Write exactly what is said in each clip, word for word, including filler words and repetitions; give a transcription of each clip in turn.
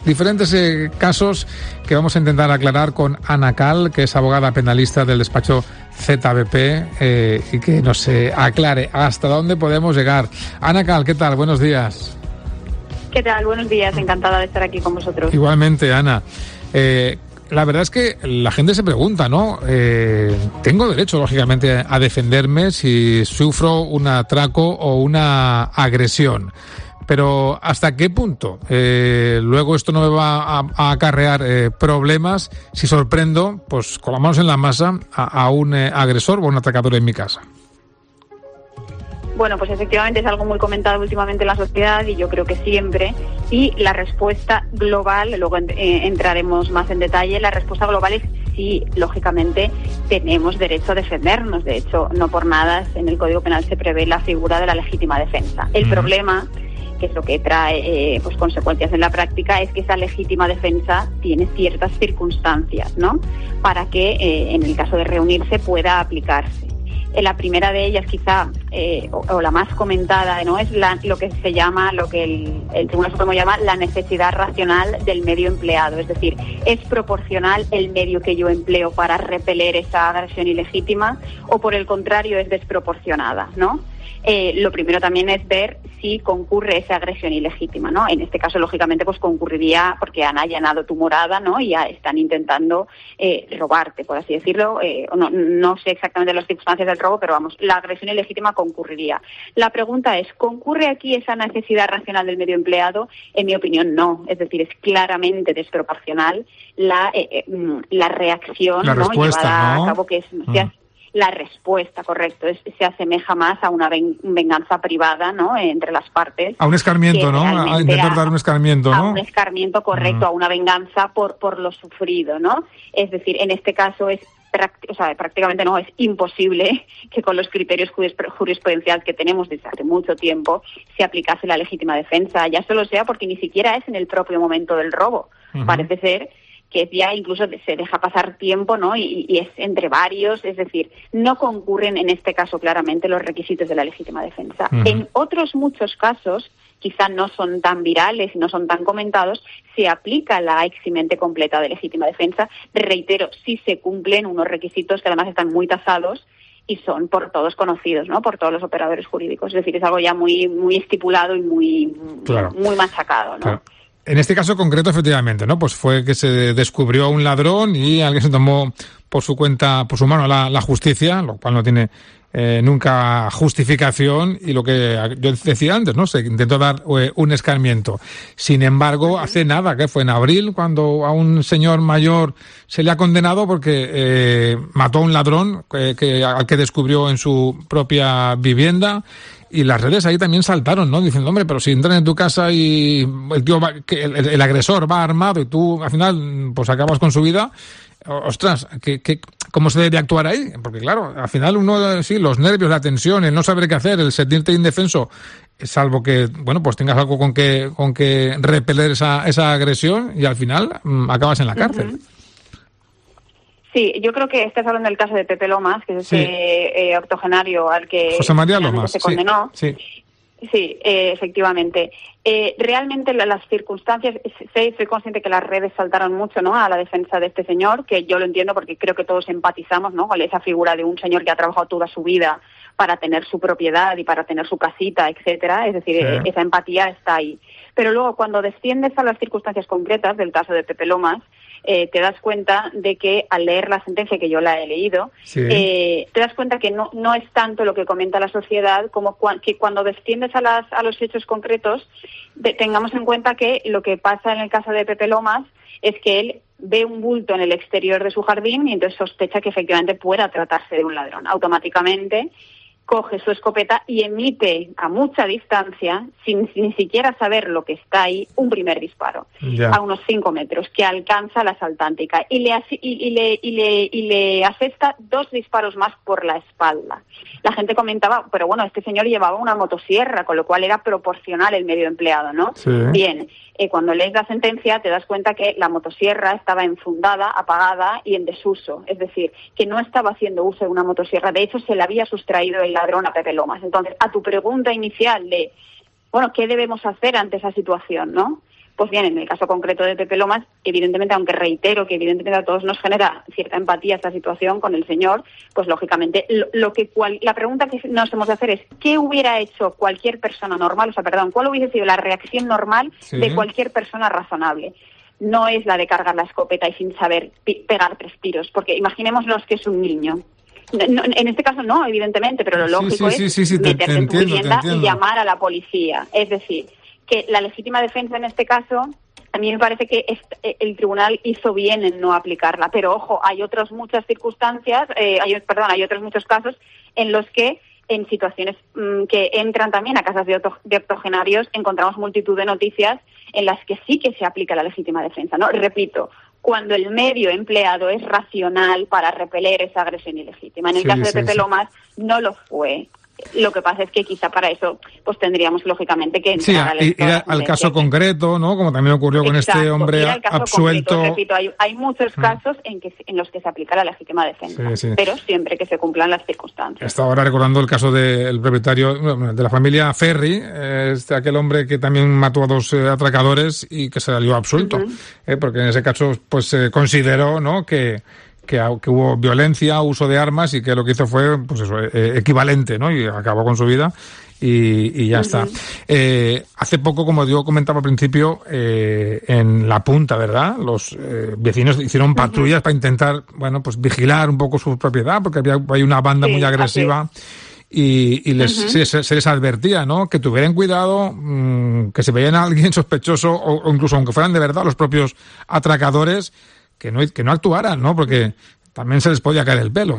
diferentes eh, casos que vamos a intentar aclarar con Ana Cal, que es abogada penalista del despacho Z B P, eh, y que nos eh, aclare hasta dónde podemos llegar. Ana Cal, ¿qué tal? Buenos días. ¿Qué tal? Buenos días, encantada de estar aquí con vosotros. Igualmente, Ana. Eh, La verdad es que la gente se pregunta, ¿no? Eh, tengo derecho, lógicamente, a defenderme si sufro un atraco o una agresión. Pero ¿hasta qué punto? Eh, luego esto no me va a, a acarrear eh, problemas si sorprendo, pues con las manos en la masa, a, a un eh, agresor o un atracador en mi casa. Bueno, pues efectivamente es algo muy comentado últimamente en la sociedad y yo creo que siempre. Y la respuesta global, luego eh, entraremos más en detalle, la respuesta global es sí, lógicamente tenemos derecho a defendernos. De hecho, no por nada en el Código Penal se prevé la figura de la legítima defensa. El mm. problema, que es lo que trae eh, pues consecuencias en la práctica, es que esa legítima defensa tiene ciertas circunstancias, ¿no? Para que eh, en el caso de reunirse pueda aplicarse. La primera de ellas, quizá, eh, o, o la más comentada, ¿no? Es la, lo que se llama, lo que el, el Tribunal Supremo llama la necesidad racional del medio empleado. Es decir, ¿es proporcional el medio que yo empleo para repeler esa agresión ilegítima o, por el contrario, es desproporcionada, ¿no? Eh, lo primero también es ver si concurre esa agresión ilegítima, ¿no? En este caso, lógicamente, pues concurriría porque han allanado tu morada, ¿no? Y ya están intentando eh, robarte, por así decirlo. Eh, no, no sé exactamente las circunstancias del robo, pero vamos, la agresión ilegítima concurriría. La pregunta es, ¿concurre aquí esa necesidad racional del medio empleado? En mi opinión, no. Es decir, es claramente desproporcional la, eh, eh, la reacción, la ¿no? respuesta, llevada ¿no? a cabo, que es... Mm. Se La respuesta, correcto, es, se asemeja más a una ven, venganza privada, ¿no? Entre las partes. A un escarmiento, ¿no? A intentar dar un escarmiento, ¿no? A un escarmiento, correcto, mm. a una venganza por por lo sufrido, ¿no? Es decir, en este caso es o sea, prácticamente no, es imposible que con los criterios jurisprudenciales que tenemos desde hace mucho tiempo se aplicase la legítima defensa, ya solo sea porque ni siquiera es en el propio momento del robo. Uh-huh. Parece ser que ya incluso se deja pasar tiempo, ¿no? Y, y es entre varios, es decir, no concurren en este caso claramente los requisitos de la legítima defensa. Uh-huh. En otros muchos casos, quizá no son tan virales y no son tan comentados, se aplica la eximente completa de legítima defensa. Reitero, si se cumplen unos requisitos que además están muy tasados y son por todos conocidos, ¿no? Por todos los operadores jurídicos. Es decir, es algo ya muy muy estipulado y muy, claro. muy machacado, ¿no? Claro. En este caso concreto, efectivamente, ¿no? Pues fue que se descubrió a un ladrón y alguien se tomó por su cuenta, por su mano, la, la justicia, lo cual no tiene eh, nunca justificación, y lo que yo decía antes, ¿no? Se intentó dar eh, un escarmiento. Sin embargo, hace nada, que fue en abril, cuando a un señor mayor se le ha condenado porque eh, mató a un ladrón que, que, al que descubrió en su propia vivienda. Y las redes ahí también saltaron, ¿no? Diciendo, hombre, pero si entran en tu casa y el tío va, que el, el agresor va armado y tú al final pues acabas con su vida, ostras, ¿qué, qué, ¿cómo se debe actuar ahí? Porque claro, al final uno, sí, los nervios, la tensión, el no saber qué hacer, el sentirte indefenso, salvo que, bueno, pues tengas algo con que con que repeler esa, esa agresión, y al final mmm, acabas en la cárcel. Uh-huh. Sí, yo creo que estás hablando del caso de Pepe Lomas, que es sí. ese eh, octogenario al que José María Lomas se condenó. Sí, sí. sí eh, efectivamente. Eh, realmente la, las circunstancias, sé, soy consciente que las redes saltaron mucho, ¿no? A la defensa de este señor, que yo lo entiendo porque creo que todos empatizamos, ¿no? Con esa figura de un señor que ha trabajado toda su vida para tener su propiedad y para tener su casita, etcétera. Es decir, sí. esa empatía está ahí. Pero luego, cuando desciendes a las circunstancias concretas del caso de Pepe Lomas, Eh, te das cuenta de que al leer la sentencia, que yo la he leído, sí. eh, te das cuenta que no, no es tanto lo que comenta la sociedad como cu- que cuando desciendes a, las, a los hechos concretos, de, tengamos en cuenta que lo que pasa en el caso de Pepe Lomas es que él ve un bulto en el exterior de su jardín y entonces sospecha que efectivamente pueda tratarse de un ladrón. Automáticamente coge su escopeta y emite a mucha distancia, sin, sin ni siquiera saber lo que está ahí, un primer disparo, yeah. a unos cinco metros, que alcanza al asaltante y, cae, y, le, y, y, le, y, le, y le asesta dos disparos más por la espalda. La gente comentaba, pero bueno, este señor llevaba una motosierra, con lo cual era proporcional el medio empleado, ¿no? Sí. Bien, eh, cuando lees la sentencia te das cuenta que la motosierra estaba enfundada, apagada y en desuso, es decir, que no estaba haciendo uso de una motosierra, de hecho se le había sustraído el ladrón a Pepe Lomas. Entonces, a tu pregunta inicial de, bueno, ¿qué debemos hacer ante esa situación, no? Pues bien, en el caso concreto de Pepe Lomas, evidentemente, aunque reitero que evidentemente a todos nos genera cierta empatía esta situación con el señor, pues lógicamente lo, lo que cual, la pregunta que nos hemos de hacer es ¿qué hubiera hecho cualquier persona normal? O sea, perdón, ¿cuál hubiese sido la reacción normal sí. de cualquier persona razonable? No es la de cargar la escopeta y sin saber pi- pegar tres tiros, porque imaginémonos que es un niño. No, en este caso no, evidentemente, pero lo lógico sí, sí, es sí, sí, meterte te, te en entiendo, tu vivienda y llamar a la policía. Es decir, que la legítima defensa en este caso, a mí me parece que el tribunal hizo bien en no aplicarla. Pero ojo, hay otras muchas circunstancias, eh, hay, perdón, hay otros muchos casos en los que en situaciones mmm, que entran también a casas de, octo, de octogenarios encontramos multitud de noticias en las que sí que se aplica la legítima defensa, ¿no? Repito, cuando el medio empleado es racional para repeler esa agresión ilegítima. En el sí, caso de sí, Pepe sí. Lomas no lo fue. Lo que pasa es que quizá para eso pues tendríamos lógicamente que entrar sí, a ir al caso concreto, ¿no? Como también ocurrió con Exacto, este hombre ir al caso absuelto. Concreto. Repito, hay, hay muchos casos en que en los que se aplica la legítima defensa, sí, sí. pero siempre que se cumplan las circunstancias. Estaba ahora recordando el caso del propietario de la familia Ferri, este aquel hombre que también mató a dos eh, atracadores y que se salió absuelto, uh-huh. eh, porque en ese caso pues se eh, consideró, ¿no? que Que, que hubo violencia, uso de armas y que lo que hizo fue, pues eso, eh, equivalente, ¿no? Y acabó con su vida y, y ya uh-huh. está. Eh, hace poco, como yo comentaba al principio, eh, en La Punta, ¿verdad? Los eh, vecinos hicieron patrullas uh-huh. para intentar, bueno, pues vigilar un poco su propiedad, porque había hay una banda sí, muy agresiva. Y, y les, uh-huh. se, se les advertía, ¿no? Que tuvieran cuidado, mmm, que si veían a alguien sospechoso o, o incluso aunque fueran de verdad los propios atracadores, que no, que no actuaran, ¿no? Porque también se les podía caer el pelo.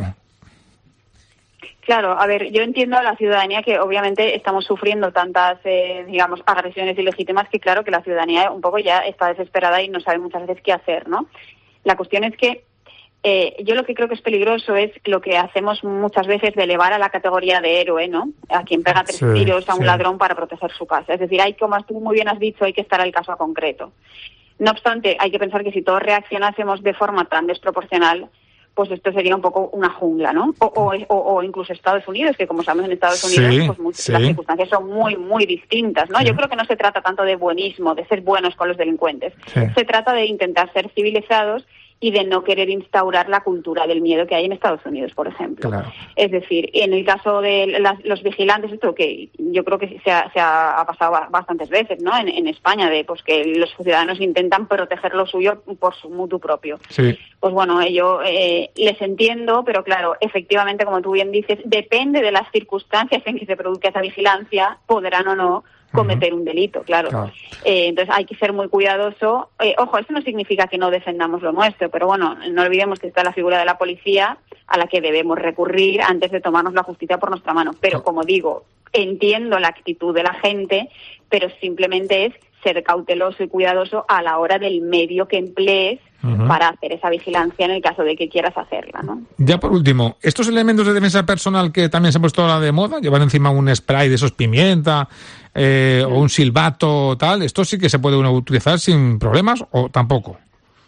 Claro, a ver, yo entiendo a la ciudadanía que obviamente estamos sufriendo tantas, eh, digamos, agresiones ilegítimas que claro que la ciudadanía un poco ya está desesperada y no sabe muchas veces qué hacer, ¿no? La cuestión es que eh, yo lo que creo que es peligroso es lo que hacemos muchas veces de elevar a la categoría de héroe, ¿no? A quien pega tres sí, tiros a un sí. ladrón para proteger su casa. Es decir, hay, como tú muy bien has dicho, hay que estar al caso concreto. No obstante, hay que pensar que si todos reaccionásemos de forma tan desproporcional, pues esto sería un poco una jungla, ¿no? O, o, o, o incluso Estados Unidos, que como sabemos en Estados Unidos, sí, pues muchas, sí. las circunstancias son muy, muy distintas, ¿no? Sí. Yo creo que no se trata tanto de buenismo, de ser buenos con los delincuentes. Sí. Se trata de intentar ser civilizados y de no querer instaurar la cultura del miedo que hay en Estados Unidos, por ejemplo. Claro. Es decir, en el caso de las, los vigilantes, esto que yo creo que se ha, se ha pasado bastantes veces, ¿no? En, en España, de pues que los ciudadanos intentan proteger lo suyo por su mutuo propio. Sí. Pues bueno, yo eh, les entiendo, pero claro, efectivamente, como tú bien dices, depende de las circunstancias en que se produzca esa vigilancia, podrán o no cometer un delito, claro. claro. Eh, entonces hay que ser muy cuidadoso. Eh, ojo, eso no significa que no defendamos lo nuestro, pero bueno, no olvidemos que está la figura de la policía a la que debemos recurrir antes de tomarnos la justicia por nuestra mano. Pero como digo, entiendo la actitud de la gente, pero simplemente es ser cauteloso y cuidadoso a la hora del medio que emplees uh-huh. para hacer esa vigilancia en el caso de que quieras hacerla, ¿no? Ya por último, estos elementos de defensa personal que también se han puesto ahora de moda, llevar encima un spray de esos pimienta eh, uh-huh. o un silbato tal, ¿esto sí que se puede uno utilizar sin problemas o tampoco?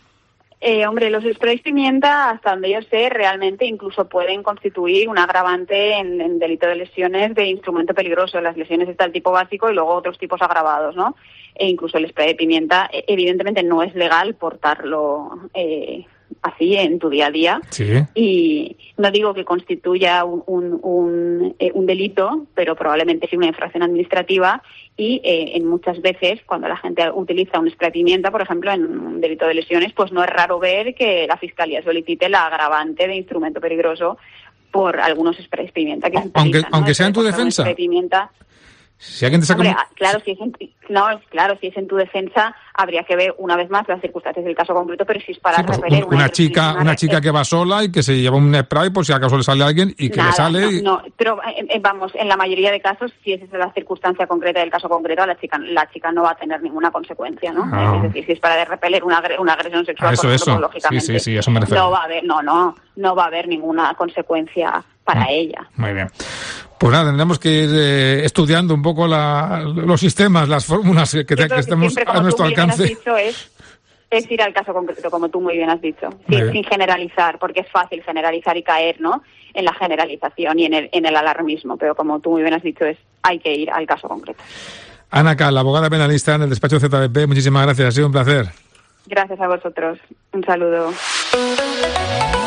Eh, hombre, los sprays pimienta, hasta donde yo sé, realmente incluso pueden constituir un agravante en, en delito de lesiones de instrumento peligroso. Las lesiones está el tipo básico y luego otros tipos agravados, ¿no? E incluso el spray de pimienta, evidentemente no es legal portarlo eh, así en tu día a día. Sí. Y no digo que constituya un, un, un, eh, un delito, pero probablemente sí una infracción administrativa. Y eh, en muchas veces, cuando la gente utiliza un spray pimienta, por ejemplo, en un delito de lesiones, pues no es raro ver que la Fiscalía solicite la agravante de instrumento peligroso por algunos sprays pimienta que se aunque, utilizan, ¿no? Aunque sea en tu defensa. Pimienta, si alguien te saca Hombre, un... claro, si es en, no, claro, si es en tu defensa, habría que ver una vez más las circunstancias del caso concreto, pero si es para sí, pues repeler un, una, una chica, una chica que va sola y que se lleva un spray por si acaso le sale a alguien y que Nada, le sale. No, y... no, pero eh, vamos, en la mayoría de casos, si esa es la circunstancia concreta del caso concreto, la chica, la chica no va a tener ninguna consecuencia, ¿no? Ah. Es decir, si es para repeler una, una agresión sexual, ah, eso, por ejemplo, eso. Pues, lógicamente, sí, sí, sí, eso me refiero. no va a haber, no, no, no va a haber ninguna consecuencia para ah. ella. Muy bien. Pues nada, tendremos que ir eh, estudiando un poco la, los sistemas, las fórmulas que, te, que, que estemos siempre, a nuestro alcance. Has dicho, es, es ir al caso concreto, como tú muy bien has dicho, sin, sin generalizar, porque es fácil generalizar y caer, ¿no?, en la generalización y en el, en el alarmismo, pero como tú muy bien has dicho, es hay que ir al caso concreto. Ana Cal, abogada penalista en el despacho Z B P, muchísimas gracias, ha sido un placer. Gracias a vosotros. Un saludo.